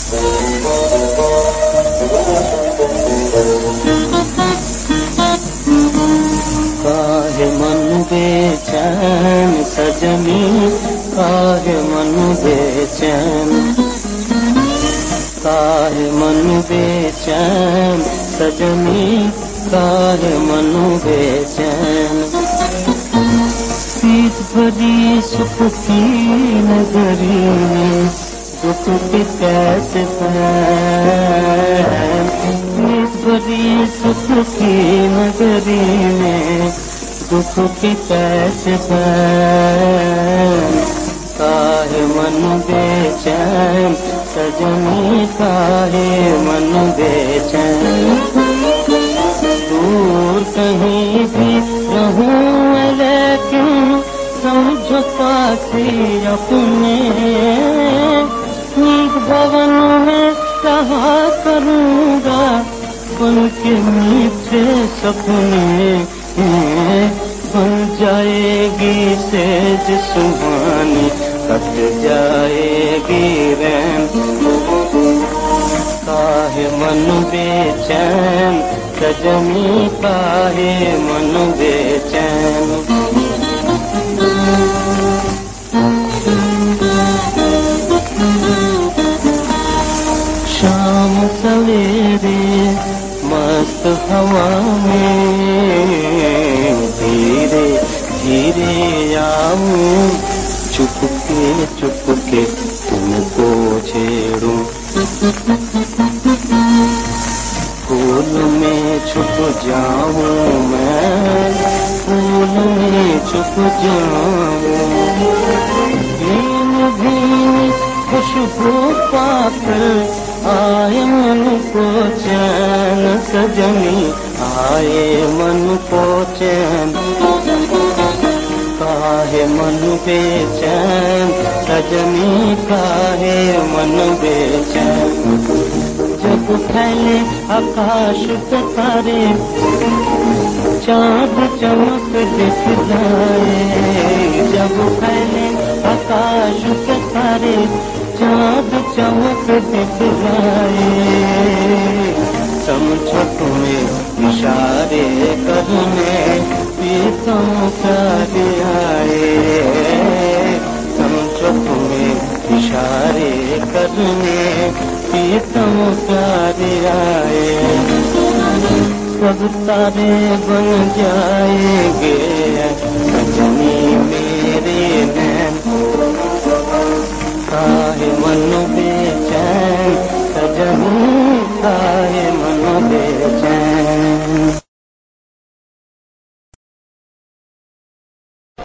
काहे मन बेचैन सजनी, काहे मन बेचैन, काहे मन बेचैन सजनी, काहे मन बेचैन। पीत भरी सुख की नगरी में दुख की कैसे पैन, पीत भरी सुख की नगरी में दुख की कैसे पैन। काहे मन बेचैन सजनी, काहे मन बेचैन। दूर कहीं भी रहूं लेकिन समझो पासी अपने, नीक भवन में रहा करूँगा उनके मीठे सपने। बन जाएगी सेज सुहानी, कट जाएगी रैन। काहे मन बेचैन सजनी, काहे मन बेचैन। शाम सवेरे मस्त हवा में धीरे धीरे आऊं, चुपके चुपके तुमको छेड़ूं। फूल में छुप जाऊं मैं, फूल में छुप जाऊं। भीन भीन खुशबू पाकर आए मन को चैन सजनी, आए मन को चैन। काहे मन बेचैन सजनी, काहे मन बेचैन। जब फैले आकाश पे तारे, चाँद चमक दिखलाए। जब फैले आकाश पे तारे, चाँद चमक दिखलाए। समझो तुम्हें इशारे करने प्रीतम प्यार आए। समझो तुम्हें इशारे करने प्रीतम प्यार आए। सब तारे बन जाएंगे सजनी मेरे नैन। काहे मन बेचैन सजनी, काहे मन बेचैन।